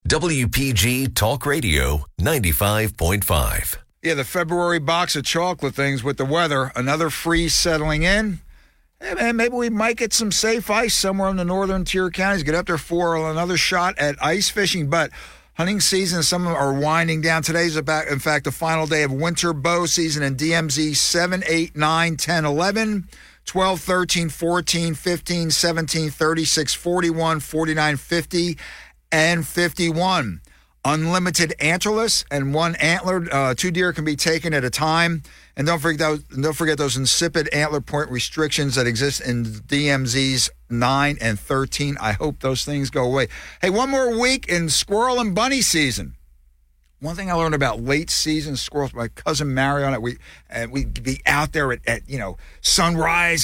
WPG Talk Radio 95.5. Yeah, the February box of chocolate things with the weather. Another freeze settling in. Hey, man, maybe we might get some safe ice somewhere in the northern tier counties. Get up there for another shot at ice fishing. But hunting season, some of them are winding down. Today's about, in fact, the final day of winter bow season in DMZ 7, 8, 9, 10, 11, 12, 13, 14, 15, 17, 36, 41, 49, 50, and 51. Unlimited antlerless and one antlered. 2 deer can be taken at a time. And don't forget those insipid antler point restrictions that exist in DMZs 9 and 13. I hope those things go away. Hey, one more week in squirrel and bunny season. One thing I learned about late season squirrels, my cousin Mario and we'd be out there at sunrise.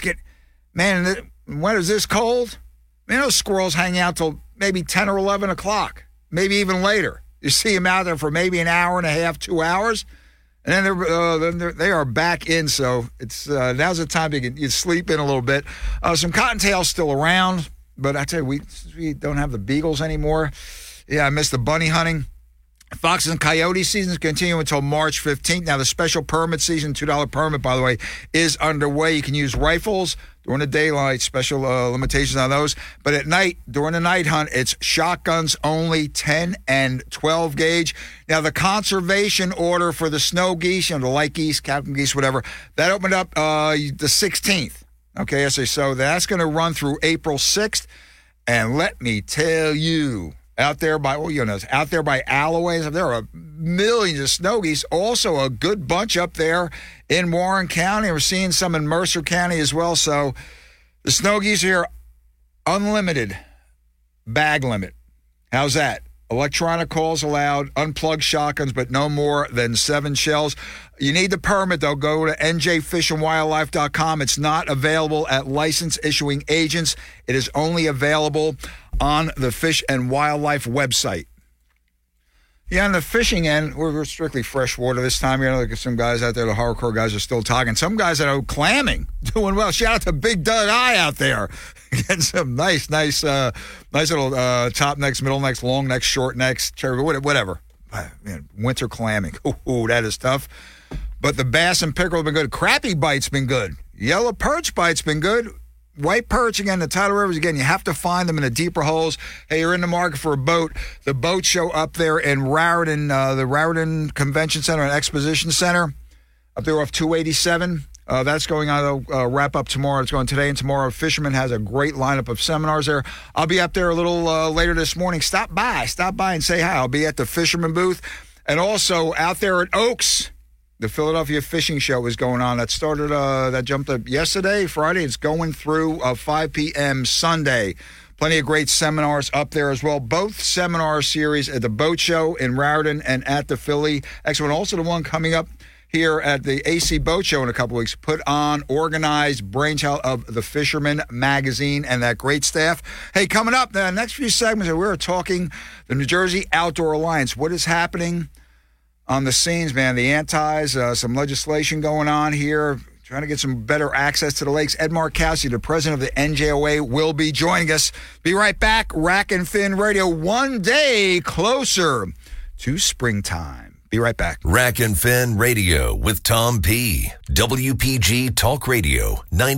When is this cold? Man, those squirrels hang out till maybe 10 or 11 o'clock, maybe even later. You see them out there for maybe an hour and a half, 2 hours, and then they are back in. So it's now's the time you sleep in a little bit. Some cottontails still around, but I tell you, we don't have the beagles anymore. Yeah, I miss the bunny hunting. Foxes and coyote seasons continue until March 15th. Now, the special permit season, $2 permit, by the way, is underway. You can use rifles during the daylight, special limitations on those. But at night, during the night hunt, it's shotguns only, 10 and 12 gauge. Now, the conservation order for the snow geese, the light geese, Captain geese, whatever, that opened up the 16th. Okay, so that's going to run through April 6th. And let me tell you, out there by Alloways, there are millions of snow geese. Also a good bunch up there in Warren County. We're seeing some in Mercer County as well. So the snow geese here, unlimited bag limit. How's that? Electronic calls allowed, unplugged shotguns, but no more than 7 shells. You need the permit, though. Go to njfishandwildlife.com. It's not available at license issuing agents. It is only available on the Fish and Wildlife website. Yeah, on the fishing end, we're strictly freshwater this time. Look at some guys out there, the hardcore guys are still talking. Some guys that are clamming, doing well. Shout out to Big Doug I out there. Getting some nice little top necks, middle necks, long necks, short necks, whatever. Man, winter clamming. Ooh, that is tough. But the bass and pickerel have been good. Crappie bite's been good. Yellow perch bite's been good. White perch, again, the tidal rivers, again, you have to find them in the deeper holes. Hey, you're in the market for a boat. The boat show up there in Raritan, the Raritan Convention Center and Exposition Center, up there off 287. That's going on. It'll wrap up tomorrow. It's going today and tomorrow. Fisherman has a great lineup of seminars there. I'll be up there a little later this morning. Stop by and say hi. I'll be at the Fisherman booth. And also out there at Oaks, the Philadelphia Fishing Show is going on. That started, that jumped up yesterday, Friday. It's going through 5 p.m. Sunday. Plenty of great seminars up there as well. Both seminar series at the Boat Show in Raritan and at the Philly Expo. And also the one coming up here at the AC Boat Show in a couple weeks, put on, organized, brainchild of the Fisherman magazine and that great staff. Hey, coming up, the next few segments, we're talking the New Jersey Outdoor Alliance. What is happening on the scenes, man? The antis, some legislation going on here, trying to get some better access to the lakes. Ed Markowski, the president of the NJOA, will be joining us. Be right back. Rack and Fin Radio, one day closer to springtime. Be right back. Rack and Fin Radio with Tom P. WPG Talk Radio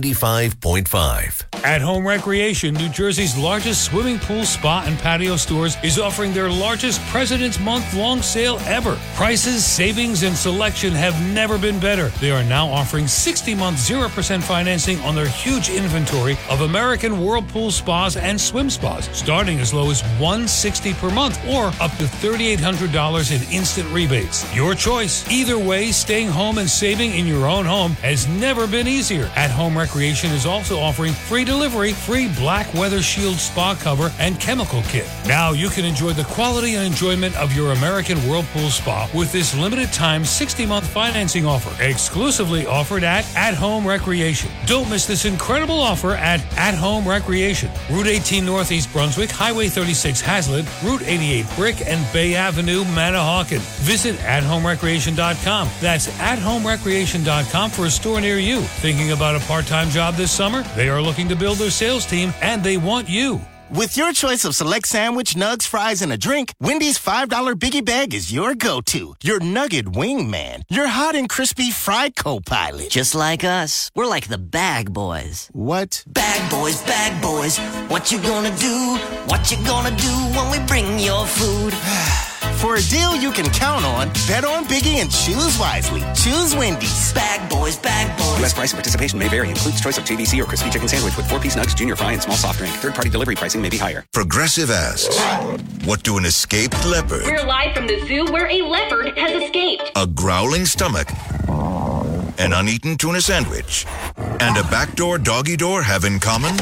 95.5. At Home Recreation, New Jersey's largest swimming pool, spa, and patio stores, is offering their largest President's Month-long sale ever. Prices, savings, and selection have never been better. They are now offering 60-month 0% financing on their huge inventory of American Whirlpool spas and swim spas, starting as low as $160 per month or up to $3,800 in instant rebates. Your choice. Either way, staying home and saving in your own home has never been easier. At Home Recreation is also offering free delivery, free Black Weather Shield spa cover, and chemical kit. Now you can enjoy the quality and enjoyment of your American Whirlpool spa with this limited time 60-month financing offer, exclusively offered at Home Recreation. Don't miss this incredible offer at Home Recreation. Route 18 Northeast Brunswick, Highway 36 Hazlet, Route 88 Brick, and Bay Avenue, Manahawkin. Visit athomerecreation.com. That's athomerecreation.com for a store near you. Thinking about a part-time job this summer? They are looking to build their sales team, and they want you. With your choice of select sandwich, nugs, fries, and a drink, Wendy's $5 Biggie Bag is your go-to. Your nugget wingman. Your hot and crispy fried co-pilot. Just like us. We're like the Bag Boys. What? Bag Boys, what you gonna do? What you gonna do when we bring your food? For a deal you can count on, bet on Biggie and choose wisely. Choose Wendy's. Bag Boys. U.S. price and participation may vary. Includes choice of JVC or crispy chicken sandwich with 4-piece nugs, junior fry, and small soft drink. Third-party delivery pricing may be higher. Progressive asks, what do an escaped leopard, We're live from the zoo where a leopard has escaped. a growling stomach, an uneaten tuna sandwich, and a backdoor doggy door have in common?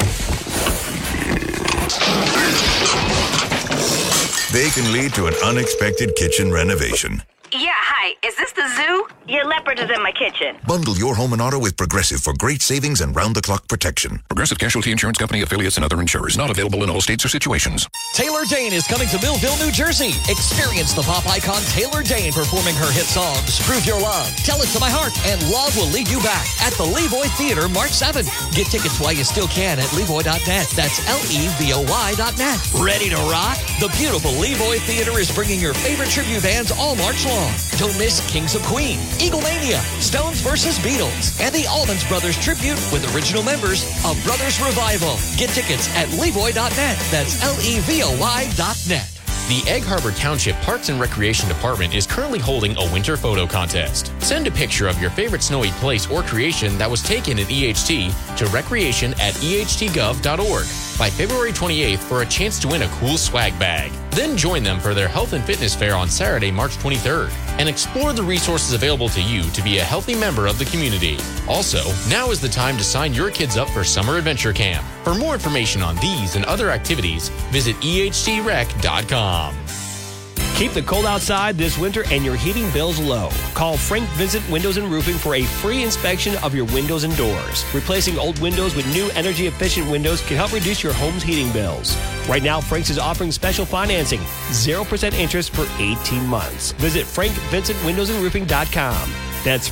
They can lead to an unexpected kitchen renovation. Yeah, hi. Is this the zoo? Your leopard is in my kitchen. Bundle your home and auto with Progressive for great savings and round-the-clock protection. Progressive Casualty Insurance Company, affiliates, and other insurers. Not available in all states or situations. Taylor Dane is coming to Millville, New Jersey. Experience the pop icon Taylor Dane performing her hit songs, Prove Your Love, Tell It to My Heart, and Love Will Lead You Back at the Levoy Theater March 7th. Get tickets while you still can at levoy.net. That's Levoy.net. Ready to rock? The beautiful Levoy Theater is bringing your favorite tribute bands all March long. Don't miss Kings of Queen, Eaglemania, Stones vs. Beatles, and the Allman Brothers tribute with original members of Brothers Revival. Get tickets at levoy.net. That's Levoy.net. The Egg Harbor Township Parks and Recreation Department is currently holding a winter photo contest. Send a picture of your favorite snowy place or creation that was taken in EHT to recreation@ehtgov.org by February 28th for a chance to win a cool swag bag. Then join them for their health and fitness fair on Saturday, March 23rd, and explore the resources available to you to be a healthy member of the community. Also, now is the time to sign your kids up for Summer Adventure Camp. For more information on these and other activities, visit ehtrec.com. Keep the cold outside this winter and your heating bills low. Call Frank Vincent Windows and Roofing for a free inspection of your windows and doors. Replacing old windows with new energy-efficient windows can help reduce your home's heating bills. Right now, Frank's is offering special financing, 0% interest for 18 months. Visit FrankVincentWindowsandRoofing.com. That's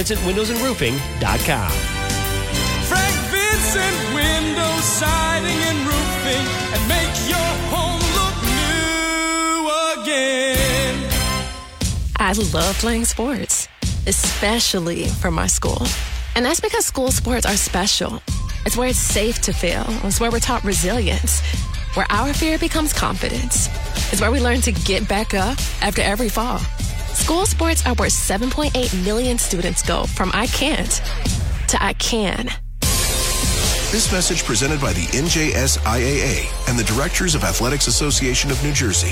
FrankVincentWindowsandRoofing.com. Frank Vincent Windows, Siding, and Roofing, and make your home look new again. I love playing sports, especially for my school. And that's because school sports are special. It's where it's safe to fail. It's where we're taught resilience, where our fear becomes confidence. It's where we learn to get back up after every fall. School sports are where 7.8 million students go from I can't to I can. This message presented by the NJSIAA and the Directors of Athletics Association of New Jersey.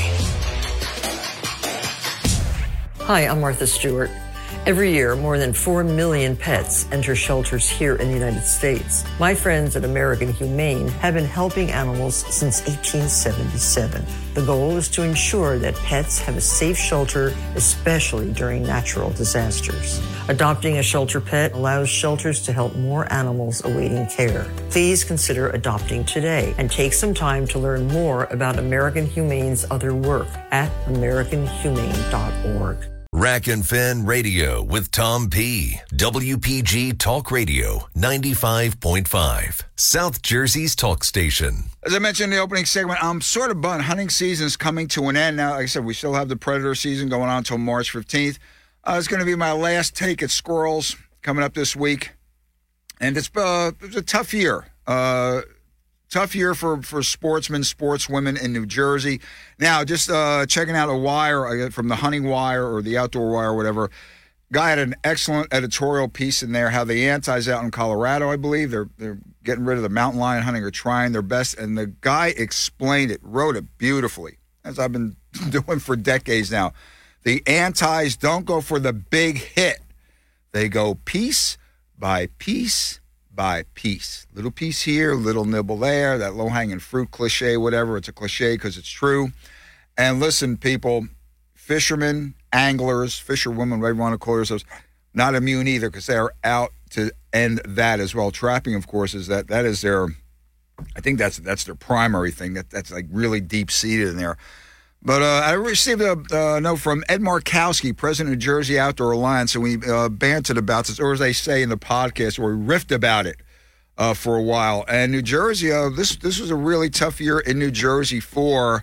Hi, I'm Martha Stewart. Every year, more than 4 million pets enter shelters here in the United States. My friends at American Humane have been helping animals since 1877. The goal is to ensure that pets have a safe shelter, especially during natural disasters. Adopting a shelter pet allows shelters to help more animals awaiting care. Please consider adopting today and take some time to learn more about American Humane's other work at americanhumane.org. Rack and Fin Radio with Tom P. WPG Talk Radio 95.5. South Jersey's talk station. As I mentioned in the opening segment, I'm sort of bummed. Hunting season's coming to an end now. Like I said, we still have the predator season going on until March 15th. It's going to be my last take at squirrels coming up this week. And it was a tough year. Tough year for sportsmen, sportswomen in New Jersey. Now, just checking out a wire from the Hunting Wire or the Outdoor Wire or whatever. Guy had an excellent editorial piece in there, how the Antis out in Colorado, I believe, they're getting rid of the mountain lion hunting or trying their best. And the guy explained it, wrote it beautifully, as I've been doing for decades now. The Antis don't go for the big hit. They go piece by piece by piece. Little piece here, little nibble there, that low-hanging fruit cliche, whatever. It's a cliche because it's true. And listen, people, fishermen, anglers, fisherwomen, whatever you want to call yourselves, not immune either because they're out to end that as well. Trapping, of course, is that is their, I think that's their primary thing. That's like really deep-seated in there. But I received a note from Ed Markowski, president of Jersey Outdoor Alliance, and we bantered about this, or as they say in the podcast, or we riffed about it for a while. And New Jersey, this was a really tough year in New Jersey for,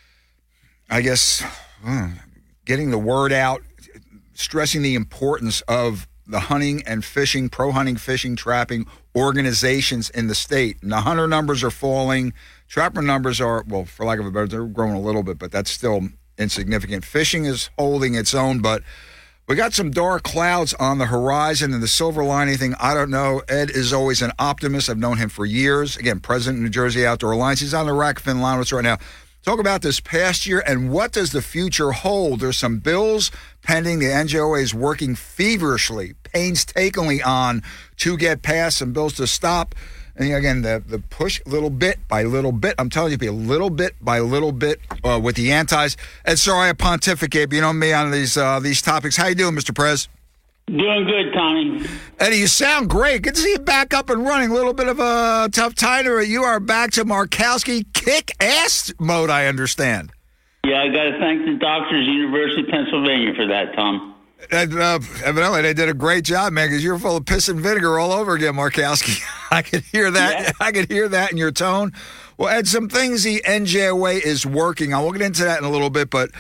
I guess, getting the word out, stressing the importance of the hunting and fishing, pro-hunting, fishing, trapping organizations in the state. And the hunter numbers are falling. Trapper numbers are, well, for lack of a better, they're growing a little bit, but that's still insignificant. Fishing is holding its own, but we got some dark clouds on the horizon, and the silver lining thing, I don't know. Ed is always an optimist. I've known him for years. Again, president of New Jersey Outdoor Alliance. He's on the Rackfin Lounge right now. Talk about this past year and what does the future hold. There's some bills pending. The NJOA is working feverishly, painstakingly on to get passed, some bills to stop. And again, the push little bit by little bit. I'm telling you, be a little bit by little bit with the antis. And sorry I pontificate, but you know me on these topics. How you doing, Mr. Prez? Doing good, Tommy. Eddie, you sound great. Good to see you back up and running. A little bit of a tough time, or you are back to Markowski kick-ass mode, I understand. Yeah, I got to thank the doctors, University of Pennsylvania, for that, Tom. Evidently, they did a great job, man, because you're full of piss and vinegar all over again, Markowski. I could hear that. Yeah. I could hear that in your tone. Well, Ed, some things the NJOA is working on. We'll get into that in a little bit, but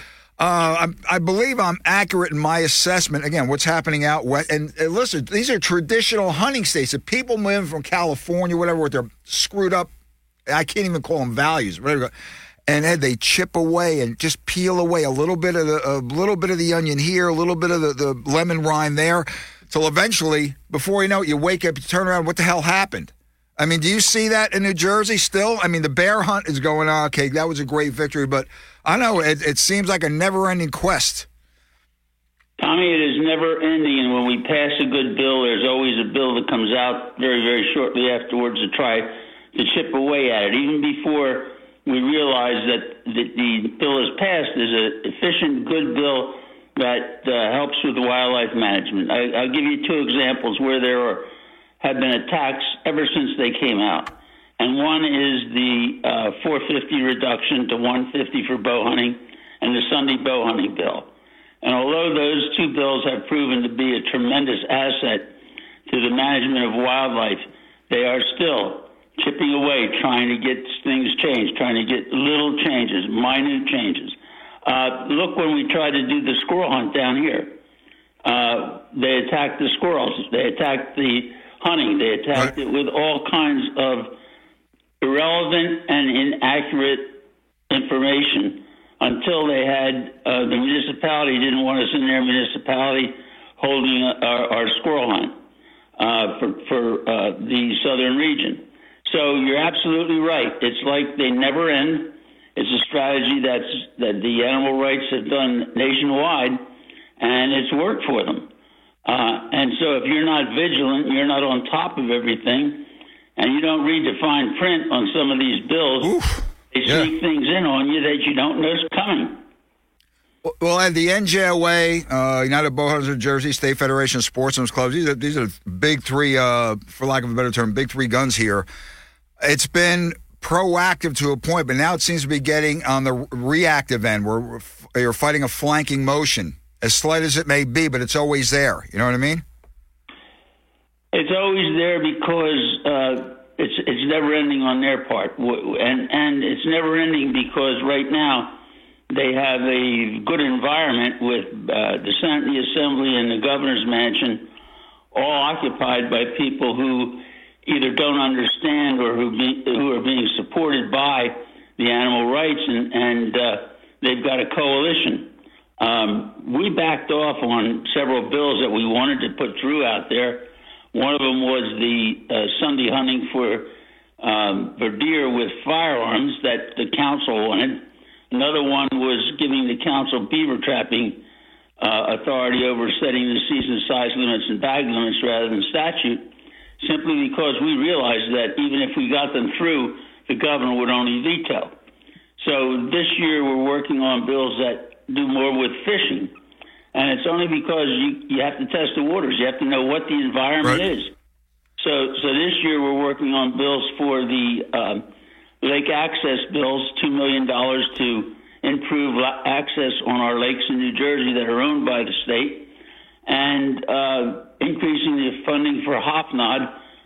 I believe I'm accurate in my assessment. Again, what's happening out west. And listen, these are traditional hunting states. If people move from California, whatever, with their screwed up, I can't even call them values, whatever. And Ed, they chip away and just peel away a little bit of the onion here, a little bit of the lemon rind there, till eventually, before you know it, you wake up, you turn around, what the hell happened? I mean, do you see that in New Jersey still? I mean, the bear hunt is going on. Okay, that was a great victory, but I know it seems like a never-ending quest. Tommy, it is never-ending, and when we pass a good bill, there's always a bill that comes out very, very shortly afterwards to try to chip away at it. Even before we realize that the bill is passed, is an efficient, good bill that helps with wildlife management. I'll give you two examples where there have been attacks ever since they came out. And one is the 450 reduction to 150 for bow hunting and the Sunday bow hunting bill. And although those two bills have proven to be a tremendous asset to the management of wildlife, they are still chipping away, trying to get things changed, trying to get little changes, minute changes. Look, when we tried to do the squirrel hunt down here, they attacked the squirrels. They attacked the hunting. They attacked it with all kinds of irrelevant and inaccurate information until they had the municipality didn't want us in their municipality holding our squirrel hunt for the southern region. So you're absolutely right. It's like they never end. It's a strategy that the animal rights have done nationwide, and it's worked for them. And so if you're not vigilant, you're not on top of everything, and you don't read the fine print on some of these bills, they sneak things in on you that you don't know is coming. Well, at the NJOA, United Bowhunters of Jersey, State Federation of Sportsmen's Clubs, these are big three, for lack of a better term, big three guns here. It's been proactive to a point, but now it seems to be getting on the reactive end where you're fighting a flanking motion, as slight as it may be, but it's always there. You know what I mean? It's always there because it's never ending on their part, and it's never ending because right now they have a good environment with the Senate, the Assembly, and the Governor's Mansion, all occupied by people who either don't understand or who are being supported by the animal rights, and they've got a coalition. We backed off on several bills that we wanted to put through out there. One of them was the Sunday hunting for deer with firearms that the council wanted. Another one was giving the council beaver trapping authority over setting the season size limits and bag limits rather than statute, simply because we realized that even if we got them through, the governor would only veto. So this year we're working on bills that do more with fishing. And it's only because you have to test the waters. You have to know what the environment is. So this year we're working on bills for the lake access bills, $2 million to improve access on our lakes in New Jersey that are owned by the state, and increasing the funding for HOFNOD,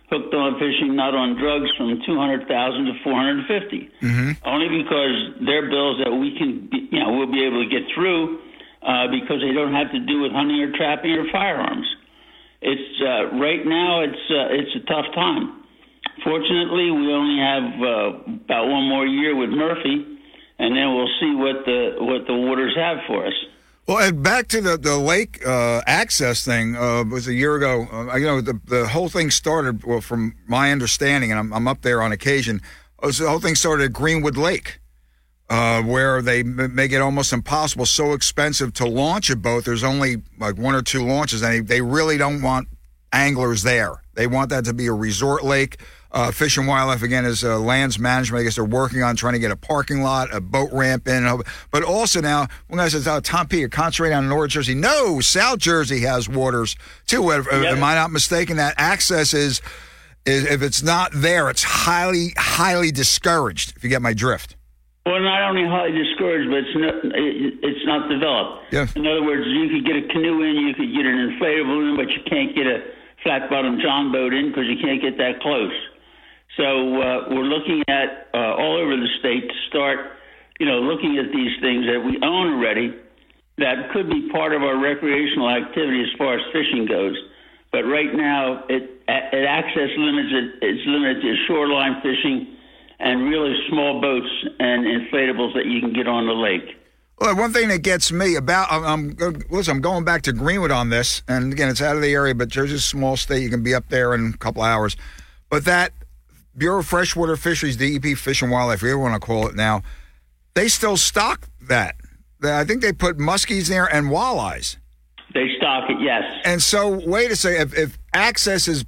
hooked on fishing, not on drugs, from 200,000 to 450. Only because they're bills that we can, we'll be able to get through because they don't have to do with hunting or trapping or firearms. It's right now. It's a tough time. Fortunately, we only have about one more year with Murphy, and then we'll see what the waters have for us. Well, and back to the lake access thing, was a year ago. The whole thing started, well, from my understanding, and I'm up there on occasion, the whole thing started at Greenwood Lake, where they make it almost impossible, so expensive to launch a boat. There's only like one or two launches, and they really don't want anglers there. They want that to be a resort lake. Fish and Wildlife, again, is lands management. I guess they're working on trying to get a parking lot, a boat ramp in. But also now, one guy says, Tom P., you're concentrating on North Jersey. No, South Jersey has waters, too. Am I not mistaken? That access is if it's not there, it's highly, highly discouraged, if you get my drift. Well, not only highly discouraged, but it's not developed. Yeah. In other words, you could get a canoe in, you could get an inflatable in, but you can't get a flat-bottom John boat in because you can't get that close. So we're looking at all over the state to start, looking at these things that we own already that could be part of our recreational activity as far as fishing goes. But right now, access limits it's limited to shoreline fishing and really small boats and inflatables that you can get on the lake. Well, one thing that gets me about, I'm going back to Greenwood on this, and again, it's out of the area, but Jersey's a small state. You can be up there in a couple hours. But that Bureau of Freshwater Fisheries, DEP, Fish and Wildlife, whatever you want to call it now, they still stock that. I think they put muskies there and walleyes. They stock it, yes. And so, wait a second, if access is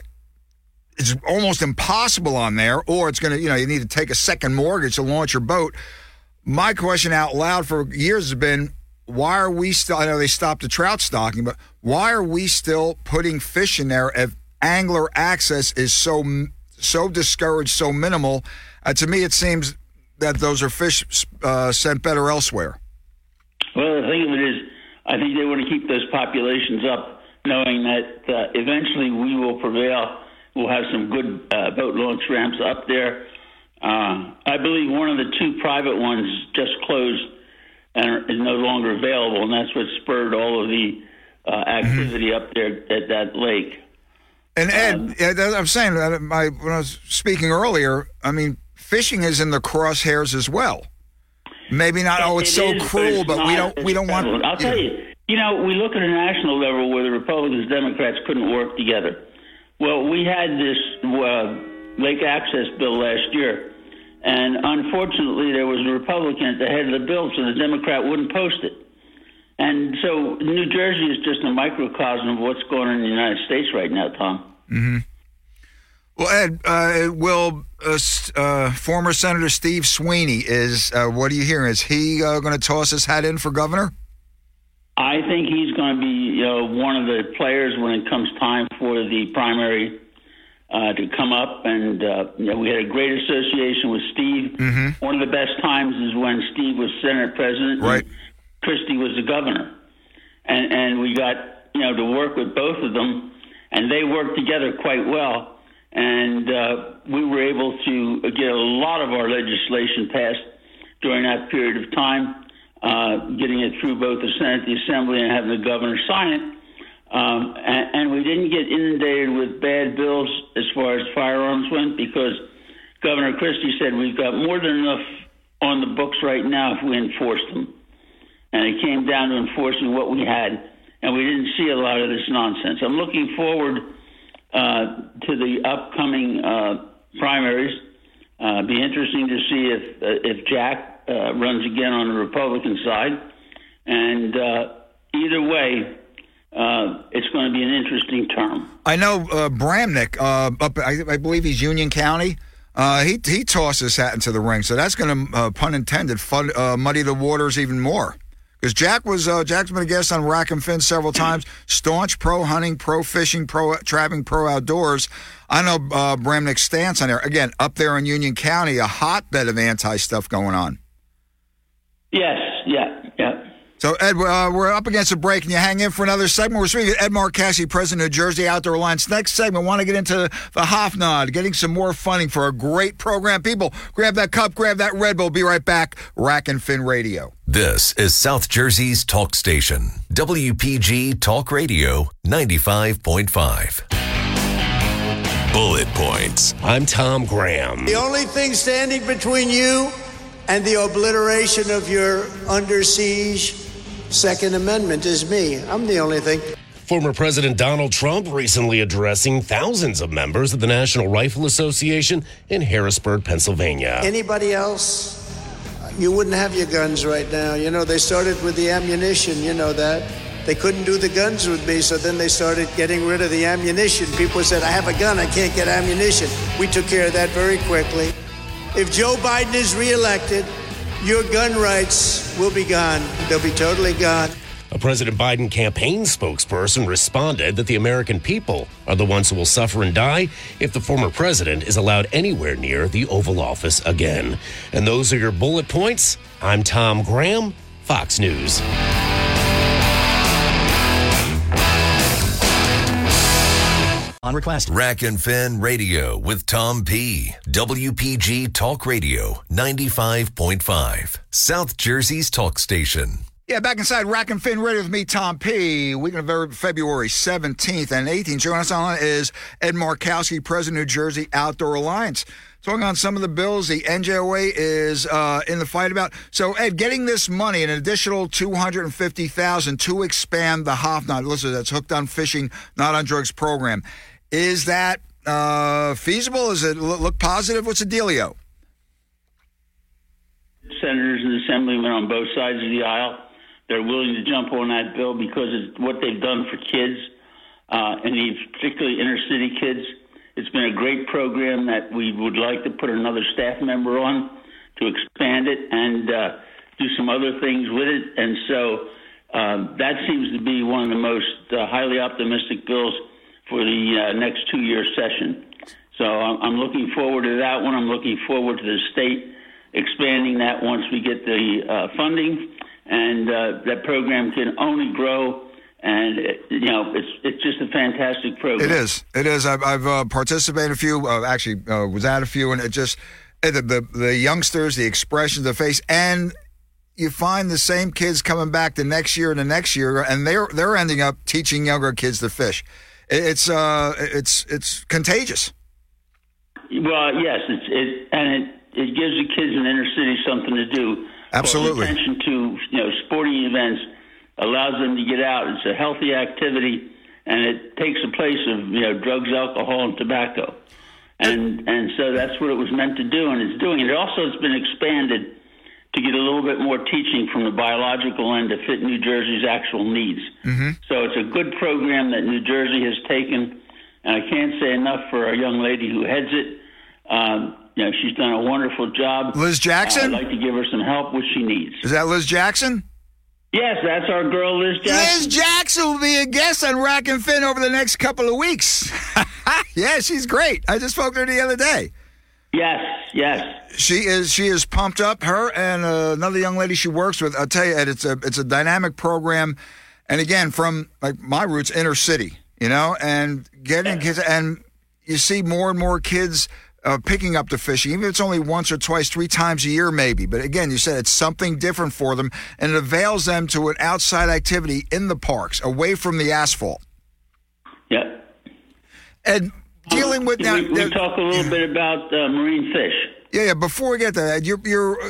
almost impossible on there, or it's going to, you need to take a second mortgage to launch your boat. My question out loud for years has been, why are we still, I know they stopped the trout stocking, but why are we still putting fish in there if angler access is so discouraged, so minimal? To me, it seems that those are fish sent better elsewhere. Well, the thing of it is, I think they want to keep those populations up, knowing that eventually we will prevail. We'll have some good boat launch ramps up there. I believe one of the two private ones just closed and is no longer available, and that's what spurred all of the activity up there at that lake. And Ed, I'm saying that when I was speaking earlier, I mean, fishing is in the crosshairs as well. Maybe not. It's so cruel, but we don't want. I'll tell you. We look at a national level where the Republicans, Democrats couldn't work together. Well, we had this lake access bill last year, and unfortunately, there was a Republican at the head of the bill, so the Democrat wouldn't post it. And so New Jersey is just a microcosm of what's going on in the United States right now, Tom. Mm-hmm. Well, Ed, will former Senator Steve Sweeney, what are you hearing? Is he going to toss his hat in for governor? I think he's going to be one of the players when it comes time for the primary to come up. And we had a great association with Steve. Mm-hmm. One of the best times is when Steve was Senate president. Right. And Christie was the governor. And we got, to work with both of them. And they worked together quite well. And we were able to get a lot of our legislation passed during that period of time. Getting it through both the Senate, the Assembly, and having the governor sign it. And we didn't get inundated with bad bills as far as firearms went because Governor Christie said we've got more than enough on the books right now if we enforce them. And it came down to enforcing what we had, and we didn't see a lot of this nonsense. I'm looking forward to the upcoming primaries. Be interesting to see if Jack runs again on the Republican side. And either way, it's going to be an interesting term. I know Bramnick, I believe he's Union County. He tossed his hat into the ring, so that's going to, pun intended, muddy the waters even more. Because Jack's been a guest on Rack and Fin several times. Staunch pro-hunting, pro-fishing, pro-trapping, pro-outdoors. I know Bramnick's stance on there. Again, up there in Union County, a hotbed of anti-stuff going on. Yes, yeah. So, Ed, we're up against a break, and you hang in for another segment. We're speaking with Ed Markowski, president of New Jersey Outdoor Alliance. Next segment, want to get into the Hofnod, getting some more funding for a great program. People, grab that cup, grab that Red Bull. Be right back. Rack and Fin Radio. This is South Jersey's talk station, WPG Talk Radio 95.5. Bullet Points. I'm Tom Graham. The only thing standing between you and the obliteration of your under siege Second Amendment is me. I'm the only thing. Former President Donald Trump recently addressing thousands of members of the National Rifle Association in Harrisburg, Pennsylvania. Anybody else? You wouldn't have your guns right now. You know, they started with the ammunition, you know that. They couldn't do the guns with me, so then they started getting rid of the ammunition. People said, I have a gun, I can't get ammunition. We took care of that very quickly. If Joe Biden is reelected, your gun rights will be gone. They'll be totally gone. A President Biden campaign spokesperson responded that the American people are the ones who will suffer and die if the former president is allowed anywhere near the Oval Office again. And those are your bullet points. I'm Tom Graham, Fox News. On request. Rack and Fin Radio with Tom P. WPG Talk Radio 95.5. South Jersey's talk station. Yeah, back inside Rack and Fin Radio with me, Tom P. Week of February 17th and 18th. Joining us on is Ed Markowski, president of New Jersey Outdoor Alliance. Talking on some of the bills the NJOA is in the fight about. So, Ed, getting this money, an additional $250,000 to expand the Hofnod, listen, that's Hooked on Fishing, Not on Drugs program. Is that feasible? Does it look positive? What's the dealio? Senators and assemblymen on both sides of the aisle, they're willing to jump on that bill because it's what they've done for kids, and particularly inner city kids. It's been a great program that we would like to put another staff member on to expand it and do some other things with it. And so that seems to be one of the most highly optimistic bills for the next 2-year session. So I'm looking forward to that one. I'm looking forward to the state expanding that once we get the funding, and that program can only grow. And it's just a fantastic program. It is. I've participated in a few. Was at a few, and it just the youngsters, the expressions, the face, and you find the same kids coming back the next year and the next year, and they're ending up teaching younger kids to fish. It's contagious. Well, yes, it gives the kids in the inner city something to do. Absolutely. Calls attention to sporting events, allows them to get out. It's a healthy activity, and it takes the place of drugs, alcohol, and tobacco. And so that's what it was meant to do, and it's doing it. It also has been expanded to get a little bit more teaching from the biological end to fit New Jersey's actual needs. Mm-hmm. So it's a good program that New Jersey has taken, and I can't say enough for our young lady who heads it. She's done a wonderful job. Liz Jackson? I'd like to give her some help, which she needs. Is that Liz Jackson? Yes, that's our girl, Liz Jackson. Liz Jackson will be a guest on Rack and Fin over the next couple of weeks. Yeah, she's great. I just spoke to her the other day. Yes. She is pumped up. Her and another young lady she works with. I'll tell you, Ed, it's a dynamic program. And again, from like my roots, inner city, and getting kids, and you see more and more kids picking up the fishing, even if it's only once or twice, 3 times a year maybe. But again, you said it's something different for them, and it avails them to an outside activity in the parks, away from the asphalt. Yeah. And dealing with now, we talk a little bit about marine fish. Yeah. Before we get to that, you're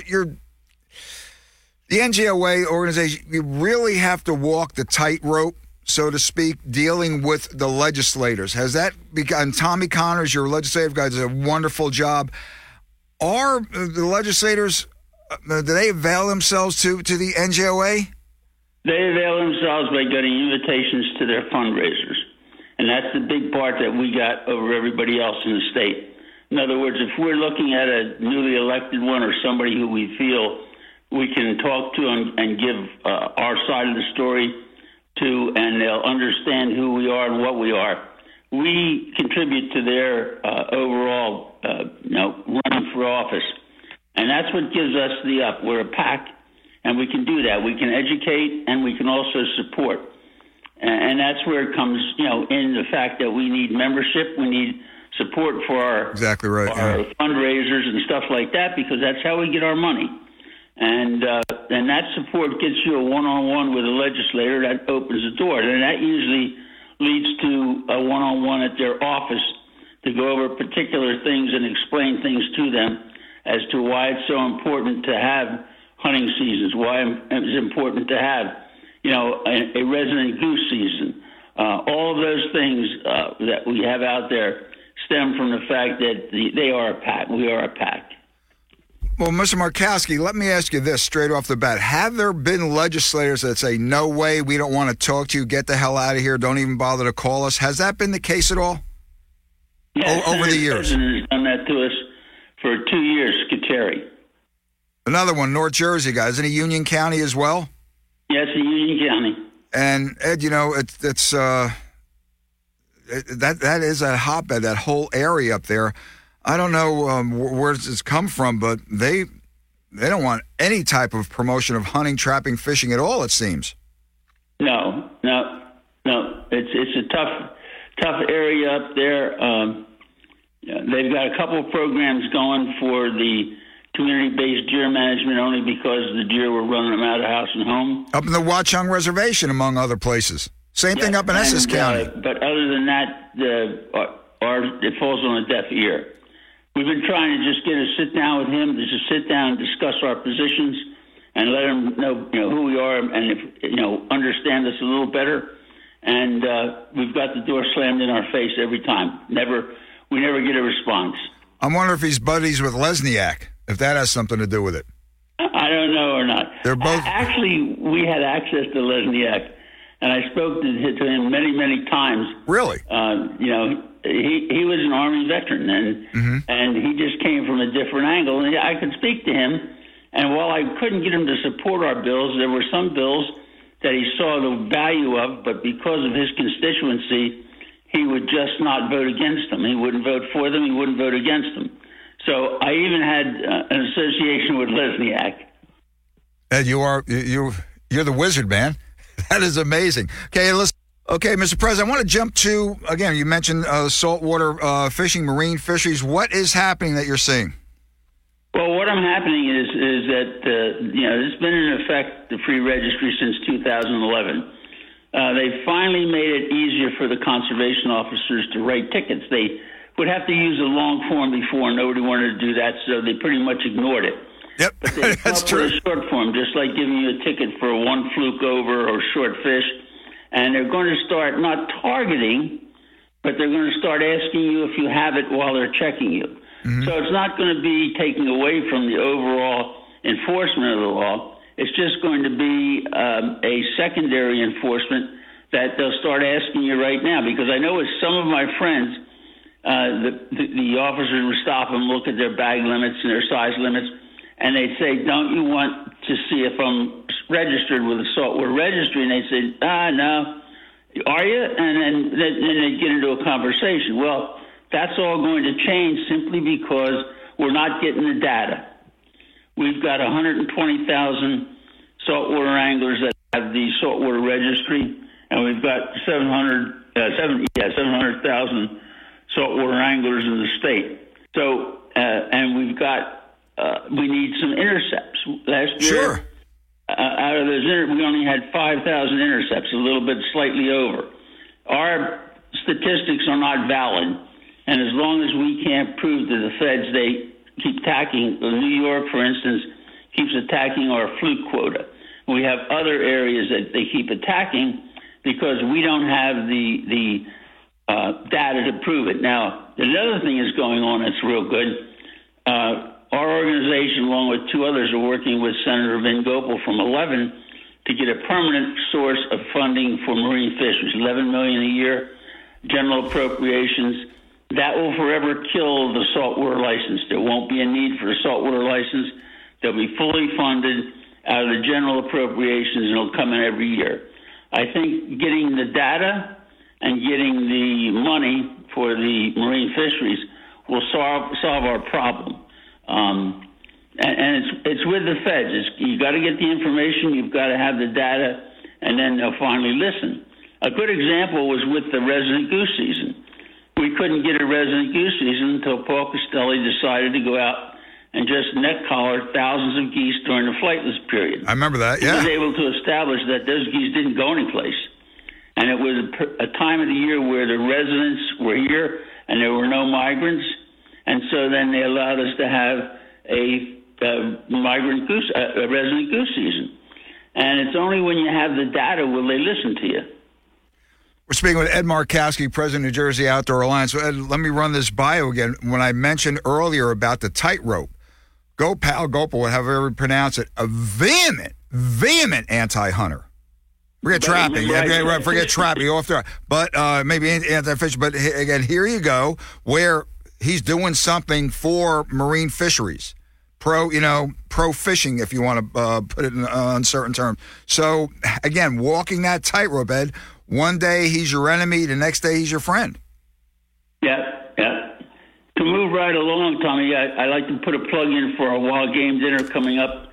the NJOA organization. You really have to walk the tightrope, so to speak, dealing with the legislators. Has that begun? Tommy Connors, your legislative guy, does a wonderful job. Are the legislators, do they avail themselves to the NJOA? They avail themselves by getting invitations to their fundraisers. And that's the big part that we got over everybody else in the state. In other words, if we're looking at a newly elected one or somebody who we feel we can talk to and give our side of the story to, and they'll understand who we are and what we are, we contribute to their overall, running for office. And that's what gives us the up. We're a PAC, And we can do that. We can educate, and we can also support. And that's where it comes, in the fact that we need membership, we need support for our exactly right our fundraisers and stuff like that, because that's how we get our money. And that support gets you a one-on-one with a legislator. That opens the door, and that usually leads to a one-on-one at their office to go over particular things and explain things to them as to why it's so important to have hunting seasons, why it's important to have, a resident goose season. All of those things that we have out there stem from the fact that they are a pack. We are a pack. Well, Mr. Murkowski, let me ask you this straight off the bat. Have there been legislators that say, no way, we don't want to talk to you, get the hell out of here, don't even bother to call us? Has that been the case at all? Yes, over the years? The president has done that to us for 2 years, Scuteri. Another one, North Jersey guy. Isn't he Union County as well? Yes, in Union County. And, Ed, that is a hotbed, that whole area up there. I don't know where it's come from, but they don't want any type of promotion of hunting, trapping, fishing at all, it seems. No. It's a tough area up there. They've got a couple of programs going for the community-based deer management only because the deer were running them out of house and home. Up in the Watchung Reservation, among other places. Same thing up in Essex County. But other than that, it falls on a deaf ear. We've been trying to just get a sit down with him, to just sit down and discuss our positions and let him know, who we are and understand us a little better. And we've got the door slammed in our face every time. We never get a response. I'm wondering if he's buddies with Lesniak, if that has something to do with it. I don't know or not. They're both. Actually, we had access to Lesniak, and I spoke to him many, many times. Really? He was an Army veteran, and he just came from a different angle. And I could speak to him, and while I couldn't get him to support our bills, there were some bills that he saw the value of, but because of his constituency, he would just not vote against them. He wouldn't vote for them. He wouldn't vote against them. So I even had an association with Lesniak. Ed, you're the wizard, man. That is amazing. Okay, listen. Okay, Mr. President, I want to jump to, again, you mentioned saltwater fishing, marine fisheries. What is happening that you're seeing? Well, what I'm happening is that, it's been in effect, the free registry, since 2011. They finally made it easier for the conservation officers to write tickets. They would have to use a long form before, and nobody wanted to do that, so they pretty much ignored it. Yep, but they that's true. A short form, just like giving you a ticket for one fluke over or short fish. And they're going to start not targeting, but they're going to start asking you if you have it while they're checking you. Mm-hmm. So it's not going to be taking away from the overall enforcement of the law. It's just going to be a secondary enforcement that they'll start asking you right now. Because I know with some of my friends, the officers would stop them, look at their bag limits and their size limits, and they'd say, don't you want to see if I'm registered with the saltwater registry? And they'd say, no. Are you? And then they'd get into a conversation. Well, that's all going to change simply because we're not getting the data. We've got 120,000 saltwater anglers that have the saltwater registry, and we've got 700,000 saltwater anglers in the state. So, and we've got, we need some intercepts. Last year, sure. Out of those, we only had 5,000 intercepts, a little bit slightly over. Our statistics are not valid, and as long as we can't prove to the feds they keep attacking, New York, for instance, keeps attacking our fluke quota. We have other areas that they keep attacking because we don't have the data to prove it. Now, another thing is going on that's real good. Our organization, along with two others, are working with Senator Vin Gopal from 11 to get a permanent source of funding for marine fisheries, $11 million a year, general appropriations. That will forever kill the saltwater license. There won't be a need for a saltwater license. They'll be fully funded out of the general appropriations, and it'll come in every year. I think getting the data and getting the money for the marine fisheries will solve our problem. And it's with the feds. You got to get the information, you've got to have the data, and then they'll finally listen. A good example was with the resident goose season. We couldn't get a resident goose season until Paul Castelli decided to go out and just neck collar thousands of geese during the flightless period. I remember that, yeah. He was able to establish that those geese didn't go anyplace. And it was a time of the year where the residents were here and there were no migrants. And so then they allowed us to have a resident goose season. And it's only when you have the data will they listen to you. We're speaking with Ed Markowski, President of New Jersey Outdoor Alliance. So Ed, let me run this bio again. When I mentioned earlier about the tightrope, Gopal, whatever you pronounce it, a vehement anti-hunter. Forget trapping. Right. Forget trapping. Off there. But maybe anti-fishing. But again, here you go, where he's doing something for marine fisheries. Pro fishing, if you want to put it in uncertain terms. So, again, walking that tightrope, Ed, one day he's your enemy, the next day he's your friend. Yeah. To move right along, Tommy, I like to put a plug in for a wild game dinner coming up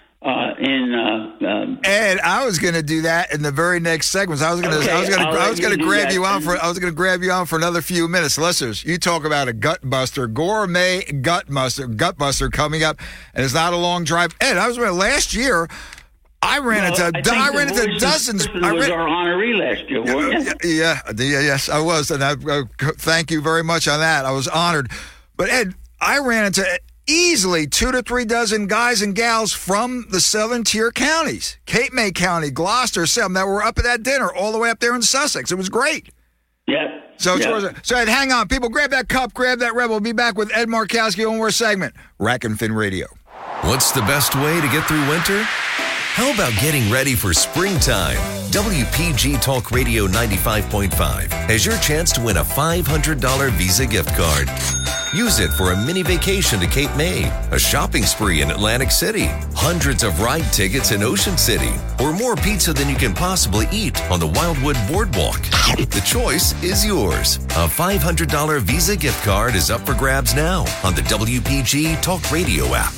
Ed, I was going to do that in the very next segment. I was going to grab you on for another few minutes. Listeners, you talk about a gutbuster, gourmet gutbuster coming up, and it's not a long drive. Ed, last year. I ran into dozens. I was our honoree last year, weren't you? Yes, I was, and I thank you very much on that. I was honored. But Ed, I ran into easily 2 to 3 dozen guys and gals from the southern tier counties, Cape May County, Gloucester, Salem, that were up at that dinner all the way up there in Sussex. It was great. Yeah. So Ed, hang on, people, grab that cup, grab that rebel. We'll be back with Ed Markowski, one more segment, Rack and Fin Radio. What's the best way to get through winter? How about getting ready for springtime? WPG Talk Radio 95.5 has your chance to win a $500 Visa gift card. Use it for a mini vacation to Cape May, a shopping spree in Atlantic City, hundreds of ride tickets in Ocean City, or more pizza than you can possibly eat on the Wildwood Boardwalk. The choice is yours. A $500 Visa gift card is up for grabs now on the WPG Talk Radio app.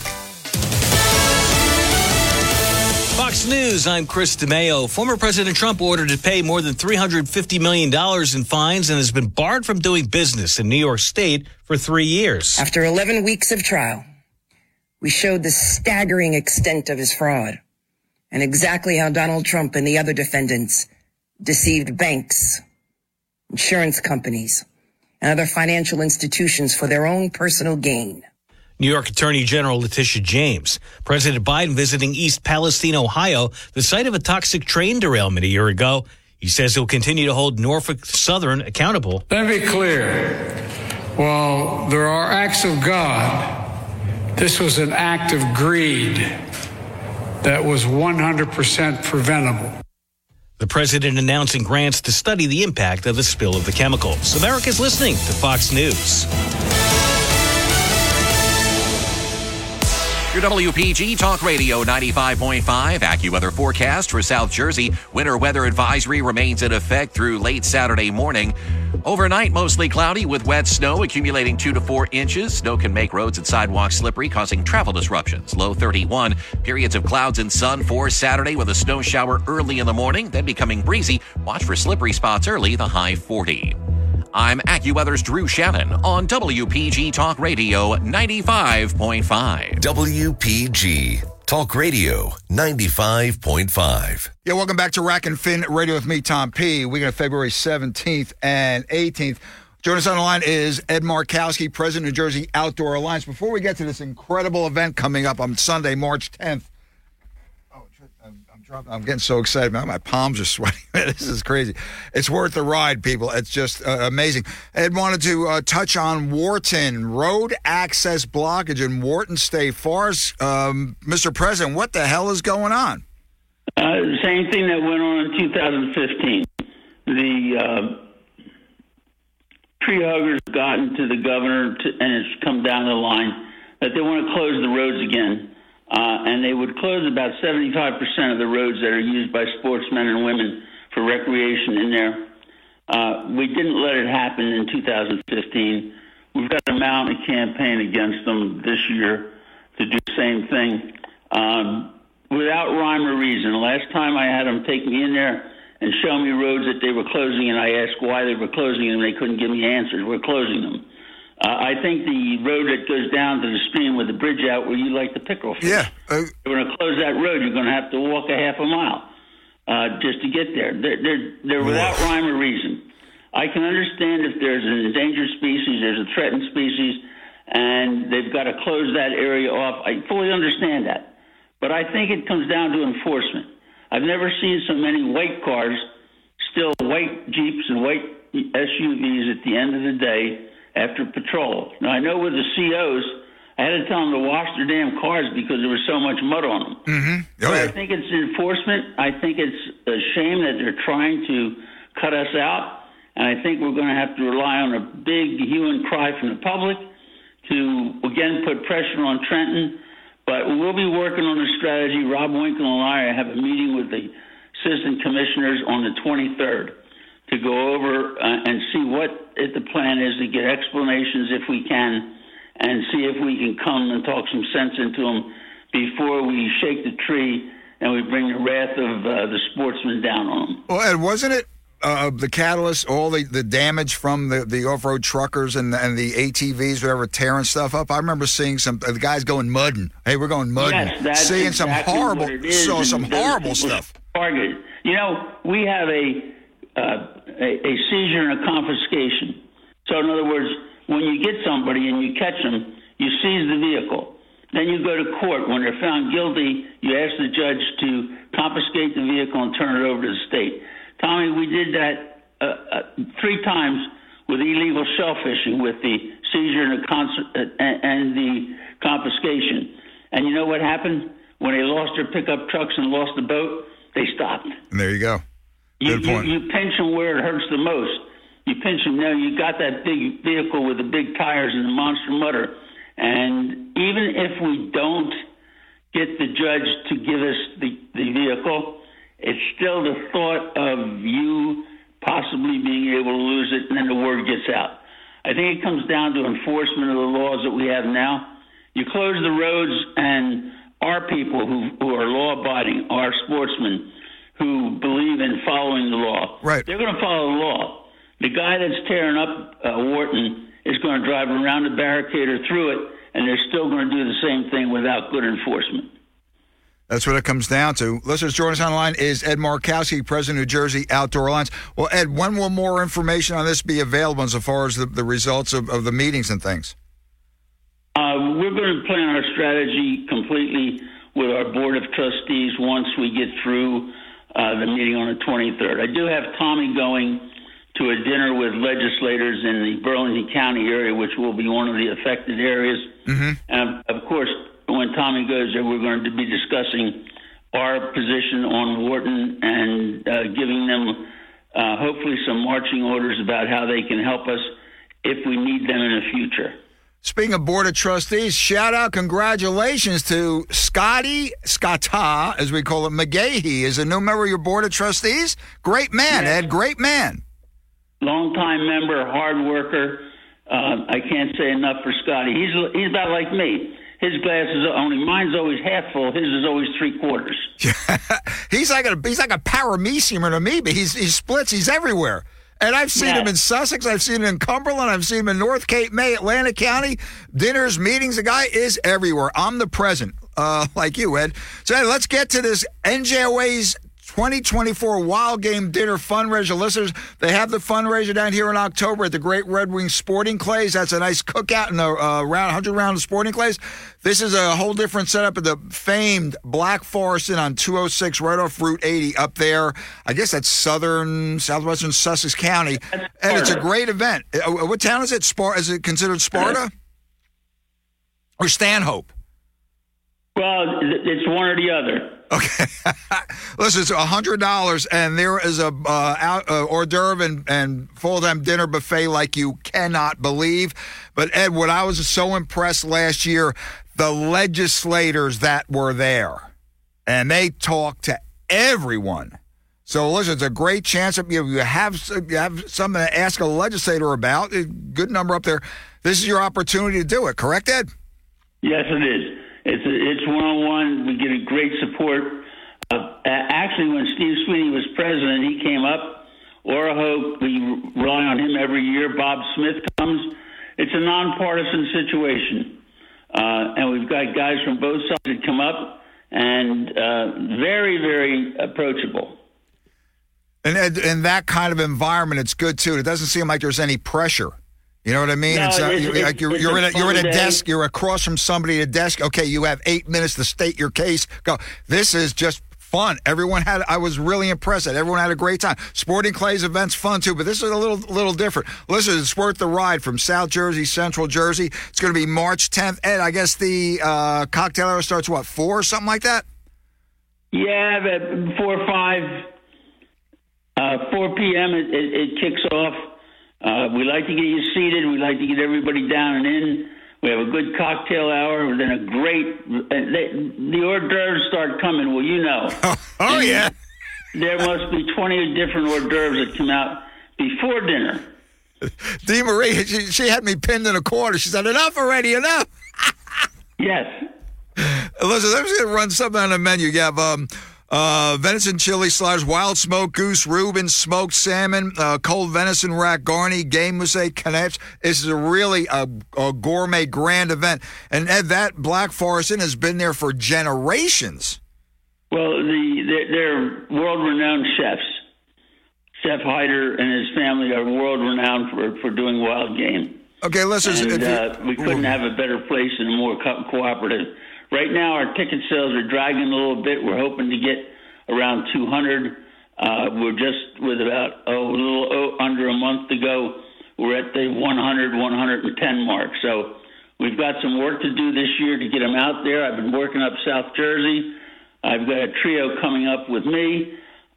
Fox News, I'm Chris DeMeo. Former President Trump ordered to pay more than $350 million in fines and has been barred from doing business in New York State for 3 years. After 11 weeks of trial, we showed the staggering extent of his fraud and exactly how Donald Trump and the other defendants deceived banks, insurance companies, and other financial institutions for their own personal gain. New York Attorney General Letitia James. President Biden visiting East Palestine, Ohio, the site of a toxic train derailment a year ago. He says he'll continue to hold Norfolk Southern accountable. Let me be clear. While there are acts of God, this was an act of greed that was 100% preventable. The president announcing grants to study the impact of the spill of the chemicals. America's listening to Fox News. Your WPG Talk Radio 95.5 AccuWeather forecast for South Jersey. Winter weather advisory remains in effect through late Saturday morning. Overnight, mostly cloudy with wet snow accumulating 2 to 4 inches. Snow can make roads and sidewalks slippery, causing travel disruptions. Low 31. Periods of clouds and sun for Saturday with a snow shower early in the morning, then becoming breezy. Watch for slippery spots early, the high 40. I'm AccuWeather's Drew Shannon on WPG Talk Radio 95.5. WPG Talk Radio 95.5. Yeah, welcome back to Rack and Fin Radio with me, Tom P. We got February 17th and 18th. Joining us on the line is Ed Markowski, President of New Jersey Outdoor Alliance. Before we get to this incredible event coming up on Sunday, March 10th, I'm getting so excited, man. My palms are sweating. This is crazy. It's worth the ride, people. It's just amazing. Ed wanted to touch on Wharton, road access blockage in Wharton State Forest. Mr. President, what the hell is going on? Same thing that went on in 2015. The tree huggers gotten to the governor, and it's come down the line that they want to close the roads again. And they would close about 75% of the roads that are used by sportsmen and women for recreation in there. We didn't let it happen in 2015. We've got to mount a campaign against them this year to do same thing without rhyme or reason. The last time I had them take me in there and show me roads that they were closing, and I asked why they were closing them, they couldn't give me answers. We're closing them. I think the road that goes down to the stream with the bridge out where you like the pickerel fish. Yeah. If you're going to close that road, you're going to have to walk a half a mile just to get there. They're without rhyme or reason. I can understand if there's an endangered species, there's a threatened species, and they've got to close that area off. I fully understand that. But I think it comes down to enforcement. I've never seen so many white cars, still white Jeeps and white SUVs at the end of the day after patrol. Now, I know with the COs, I had to tell them to wash their damn cars because there was so much mud on them. Mm-hmm. I think it's enforcement. I think it's a shame that they're trying to cut us out. And I think we're going to have to rely on a big hue and cry from the public to, again, put pressure on Trenton. But we'll be working on a strategy. Rob Winkle and I have a meeting with the assistant commissioners on the 23rd to go over and see what the plan is, to get explanations if we can, and see if we can come and talk some sense into them before we shake the tree and we bring the wrath of the sportsmen down on them. Well, Ed, wasn't it the catalyst, all the damage from the off-road truckers and the ATVs, whatever, tearing stuff up? I remember seeing the guys going mudding. Hey, we're going mudding. Yes, that's seeing exactly some horrible stuff. Targeted. You know, we have a seizure and a confiscation. So, in other words, when you get somebody and you catch them, you seize the vehicle. Then you go to court. When they're found guilty, you ask the judge to confiscate the vehicle and turn it over to the state. Tommy, we did that 3 times with illegal shellfishing, with the seizure and the confiscation. And you know what happened? When they lost their pickup trucks and lost the boat, they stopped. And there you go. Good point. You pinch them where it hurts the most. You pinch them. Now you got that big vehicle with the big tires and the monster mutter. And even if we don't get the judge to give us the vehicle, it's still the thought of you possibly being able to lose it, and then the word gets out. I think it comes down to enforcement of the laws that we have now. You close the roads, and our people who are law-abiding, our sportsmen who believe in following the law, right, they're going to follow the law. The guy that's tearing up Wharton is going to drive around the barricade or through it, and they're still going to do the same thing without good enforcement. That's what it comes down to. Listeners, joining us on the line is Ed Markowski, President of New Jersey Outdoor Alliance. Well, Ed, when will more information on this be available as far as the results of the meetings and things? We're going to plan our strategy completely with our Board of Trustees once we get through the meeting on the 23rd. I do have Tommy going to a dinner with legislators in the Burlington County area, which will be one of the affected areas. Mm-hmm. And, of course, when Tommy goes there, we're going to be discussing our position on Wharton and giving them hopefully some marching orders about how they can help us if we need them in the future. Speaking of Board of Trustees, shout out, congratulations to Scotta, as we call it, McGahee, is a new member of your Board of Trustees. Great man, Ed, great man. Long-time member, hard worker. I can't say enough for Scotty. He's about like me. His glass is mine's always half full. His is always 3/4. He's like a paramecium to me, but he splits. He's everywhere. And I've seen him in Sussex. I've seen him in Cumberland. I've seen him in North Cape May, Atlantic County. Dinners, meetings. The guy is everywhere. Omnipresent, like you, Ed. So Ed, let's get to this NJOA's 2024 Wild Game Dinner fundraiser. Listeners, they have the fundraiser down here in October at the Great Red Wing Sporting Clays. That's a nice cookout in the 100 round of Sporting Clays. This is a whole different setup at the famed Black Forest Inn on 206 right off Route 80 up there. I guess that's southwestern Sussex County. And it's a great event. What town is it? Is it considered Sparta? Or Stanhope? Well, it's one or the other. Okay. Listen, it's $100, and there is a hors d'oeuvre and full-time dinner buffet like you cannot believe. But, Ed, what I was so impressed last year, the legislators that were there, and they talked to everyone. So, listen, it's a great chance. If you have something to ask a legislator about, a good number up there, this is your opportunity to do it. Correct, Ed? Yes, it is. It's one-on-one. We get a great support. Actually, when Steve Sweeney was president, he came up. Laura Hope, we rely on him every year. Bob Smith comes. It's a nonpartisan situation. And we've got guys from both sides that come up and very, very approachable. And in that kind of environment, it's good, too. It doesn't seem like there's any pressure. You know what I mean? No, you're at a desk. You're across from somebody at a desk. Okay, you have 8 minutes to state your case. Go. This is just fun. I was really impressed. Everyone had a great time. Sporting Clay's event's fun, too, but this is a little different. Listen, it's worth the ride from South Jersey, Central Jersey. It's going to be March 10th. Ed, I guess the cocktail hour starts, 4 or something like that? Yeah, but 4 or 5, 4 p.m. It kicks off. We like to get you seated. We like to get everybody down and in. We have a good cocktail hour. Then a great the hors d'oeuvres start coming. Well, you know. Oh yeah. There must be 20 different hors d'oeuvres that come out before dinner. Dee Marie, she had me pinned in a corner. She said, "Enough already, enough." Yes. Listen, I'm just gonna run something on the menu. You have venison chili sliders, wild smoked goose, Reuben, smoked salmon, cold venison rack garni, game mosaic canapes. This is really a gourmet grand event. And Ed, that Black Forest Inn has been there for generations. Well, they're world-renowned chefs. Chef Hyder and his family are world-renowned for doing wild game. Okay, listen. We couldn't have a better place and a more cooperative. Right now, our ticket sales are dragging a little bit. We're hoping to get around 200. We're just with about a little under a month to go. We're at the 100, 110 mark. So we've got some work to do this year to get them out there. I've been working up South Jersey. I've got a trio coming up with me.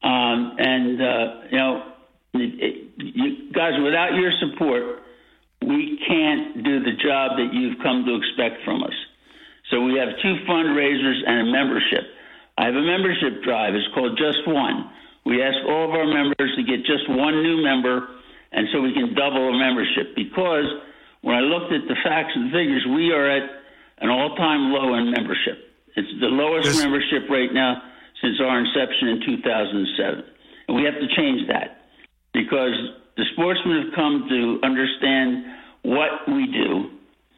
You guys, without your support, we can't do the job that you've come to expect from us. So we have 2 fundraisers and a membership. I have a membership drive. It's called Just One. We ask all of our members to get just one new member, and so we can double a membership. Because when I looked at the facts and figures, we are at an all-time low in membership. It's the lowest membership right now since our inception in 2007. And we have to change that because the sportsmen have come to understand what we do.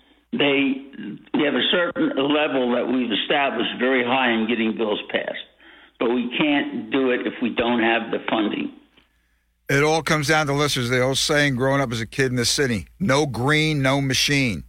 We have a certain level that we've established very high in getting bills passed, but we can't do it if we don't have the funding. It all comes down to listeners. The old saying, growing up as a kid in the city: "No green, no machine."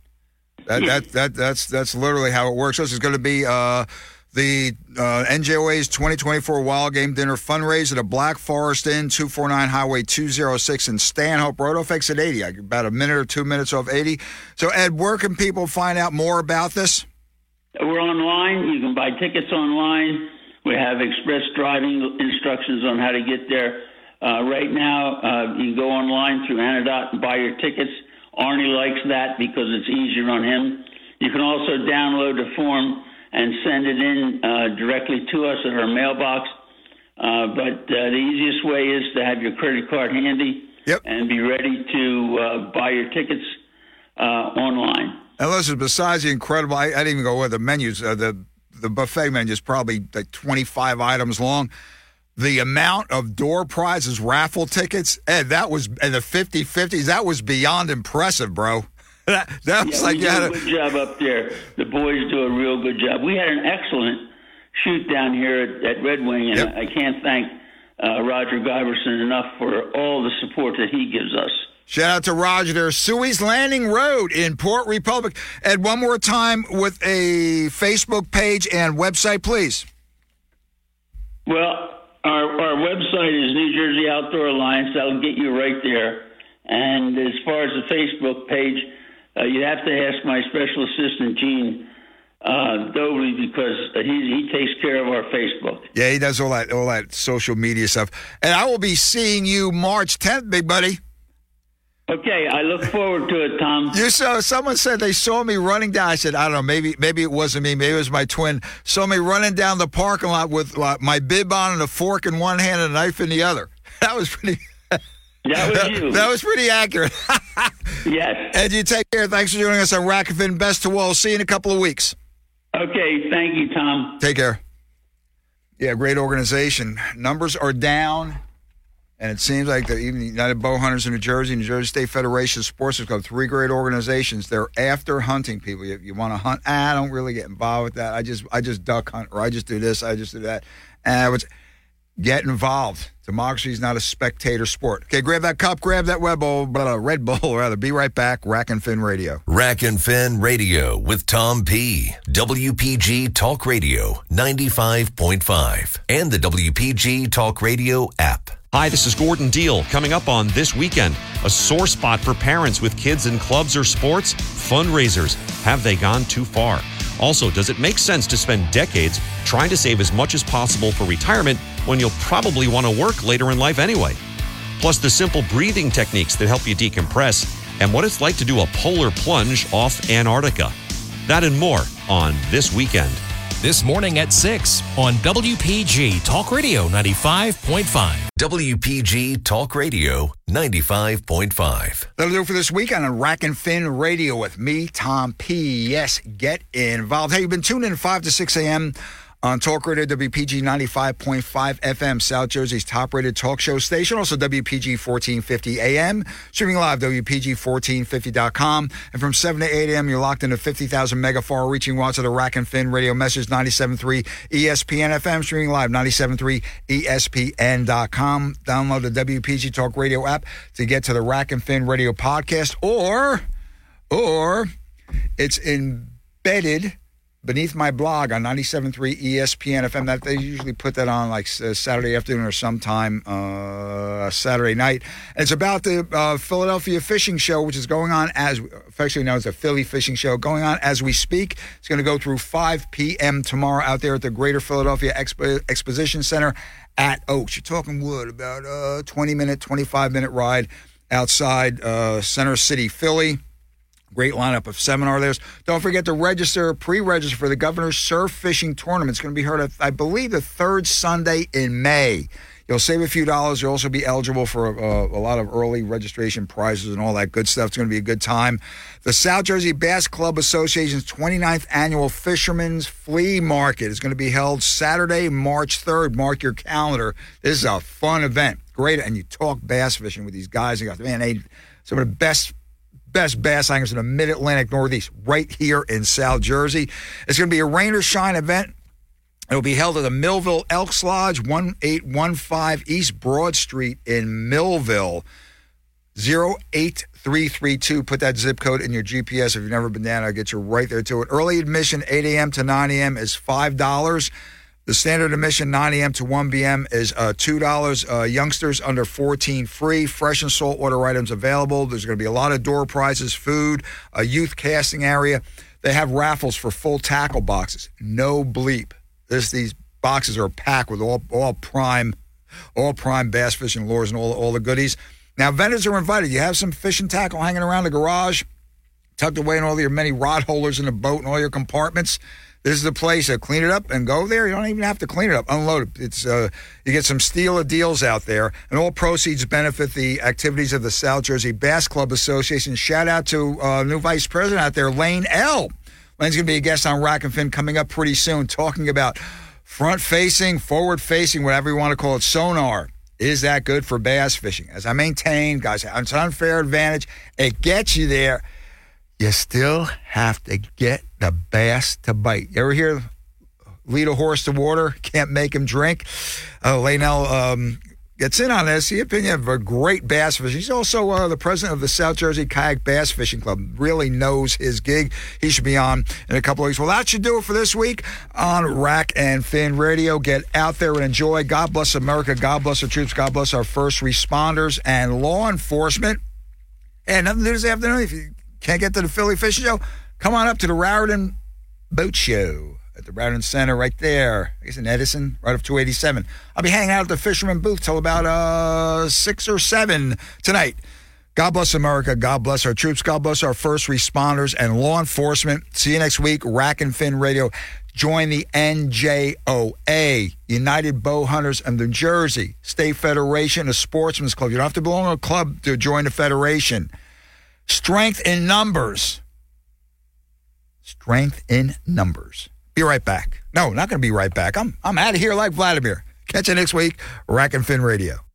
That's literally how it works. This is going to be the NJOA's 2024 Wild Game Dinner fundraiser at Black Forest Inn, 249 Highway 206 in Stanhope Road. Off exit 80, about a minute or 2 minutes off 80. So, Ed, where can people find out more about this? We're online. You can buy tickets online. We have express driving instructions on how to get there. Right now, you can go online through Anadot and buy your tickets. Arnie likes that because it's easier on him. You can also download the form and send it in directly to us at our mailbox. But the easiest way is to have your credit card handy and be ready to buy your tickets online. And listen, besides the incredible, I didn't even go with the menus. The buffet menu is probably like 25 items long. The amount of door prizes, raffle tickets, Ed, that was, and the 50-50s, that was beyond impressive, bro. That was we do a good job up there. The boys do a real good job. We had an excellent shoot down here at Red Wing, and I can't thank Roger Giverson enough for all the support that he gives us. Shout out to Roger there. Suey's Landing Road in Port Republic. Ed, one more time with a Facebook page and website, please. Well, our website is New Jersey Outdoor Alliance. That'll get you right there. And as far as the Facebook page, you have to ask my special assistant, Gene Dobley, because he takes care of our Facebook. Yeah, he does all that social media stuff. And I will be seeing you March 10th, big buddy. Okay, I look forward to it, Tom. Someone said they saw me running down. I said, I don't know, maybe it wasn't me. Maybe it was my twin. Saw me running down the parking lot with my bib on and a fork in one hand and a knife in the other. That was pretty... That was you. That was pretty accurate. Yes. Ed, you take care. Thanks for joining us on Rack and Fin. Best to all. See you in a couple of weeks. Okay, thank you, Tom. Take care. Yeah, great organization. Numbers are down, and it seems like even the United Bow Hunters in New Jersey State Federation of Sportsman's Club, 3 great organizations. They're after hunting people. You want to hunt? I don't really get involved with that. I just duck hunt, or I just do this, I just do that. And get involved. Democracy is not a spectator sport. Okay, grab that cup, grab that Red Bull, rather. Be right back. Rack and Fin Radio. Rack and Fin Radio with Tom P. WPG Talk Radio 95.5 and the WPG Talk Radio app. Hi, this is Gordon Deal. Coming up on This Weekend, a sore spot for parents with kids in clubs or sports, fundraisers. Have they gone too far? Also, does it make sense to spend decades trying to save as much as possible for retirement when you'll probably want to work later in life anyway? Plus, the simple breathing techniques that help you decompress and what it's like to do a polar plunge off Antarctica. That and more on This Weekend. This morning at 6 on WPG Talk Radio 95.5. WPG Talk Radio 95.5. That'll do it for this weekend on Rack and Fin Radio with me, Tom P. Yes, get involved. Hey, you've been tuned in 5 to 6 a.m. on Talk Radio WPG 95.5 FM, South Jersey's top-rated talk show station. Also WPG 1450 AM, streaming live, WPG1450.com. And from 7 to 8 a.m., you're locked into 50,000 mega far-reaching watts of the Rack and Fin Radio message, 97.3 ESPN FM, streaming live, 97.3 ESPN.com. Download the WPG Talk Radio app to get to the Rack and Fin Radio podcast, or it's embedded beneath my blog on 97.3 ESPN FM. That they usually put that on like Saturday afternoon or sometime Saturday night. And it's about the Philadelphia Fishing Show, which is going on as affectionately known as the Philly Fishing Show, going on as we speak. It's going to go through 5 p.m. tomorrow out there at the Greater Philadelphia Exposition Center at Oaks. You're talking about a 20-minute, 25-minute ride outside Center City, Philly. Great lineup of seminar there. Don't forget to pre-register for the Governor's Surf Fishing Tournament. It's going to be held, I believe, the third Sunday in May. You'll save a few dollars. You'll also be eligible for a lot of early registration prizes and all that good stuff. It's going to be a good time. The South Jersey Bass Club Association's 29th Annual Fisherman's Flea Market is going to be held Saturday, March 3rd. Mark your calendar. This is a fun event. Great. And you talk bass fishing with these guys. Some of the best bass anglers in the Mid-Atlantic Northeast right here in South Jersey. It's going to be a rain or shine event. It'll be held at the Millville Elks Lodge, 1815 East Broad Street in Millville, 08332. Put that zip code in your GPS. If you've never been down, I'll get you right there to it. Early admission, 8 a.m. to 9 a.m. is $5. The standard admission, 9 a.m. to 1 p.m. is $2. Youngsters under 14 free. Fresh and saltwater items available. There's going to be a lot of door prizes, food, a youth casting area. They have raffles for full tackle boxes. No bleep. These boxes are packed with all prime bass fishing lures and all the goodies. Now, vendors are invited. You have some fishing tackle hanging around the garage, tucked away in all your many rod holders in the boat and all your compartments. This is the place to clean it up and go there. You don't even have to clean it up. Unload it. It's you get some steal of deals out there, and all proceeds benefit the activities of the South Jersey Bass Club Association. Shout out to new vice president out there, Lane L. Lane's going to be a guest on Rack and Fin coming up pretty soon, talking about front-facing, forward-facing, whatever you want to call it, sonar. Is that good for bass fishing? As I maintain, guys, it's an unfair advantage. It gets you there. You still have to get the bass to bite. You ever hear lead a horse to water, can't make him drink? Lanell gets in on this. The opinion of a great bass fisher. He's also the president of the South Jersey Kayak Bass Fishing Club. Really knows his gig. He should be on in a couple of weeks. Well, that should do it for this week on Rack and Fin Radio. Get out there and enjoy. God bless America. God bless our troops. God bless our first responders and law enforcement. And nothing to do this afternoon. If you can't get to the Philly Fishing Show, come on up to the Raritan Boat Show at the Raritan Center right there. I guess in Edison, right off 287. I'll be hanging out at the Fisherman booth till about 6 or 7 tonight. God bless America. God bless our troops. God bless our first responders and law enforcement. See you next week. Rack and Fin Radio. Join the NJOA, United Bow Hunters of New Jersey State Federation of Sportsmen's Club. You don't have to belong to a club to join the federation. Strength in numbers. Strength in numbers. Be right back. No, not going to be right back. I'm out of here like Vladimir. Catch you next week, Rack and Fin Radio.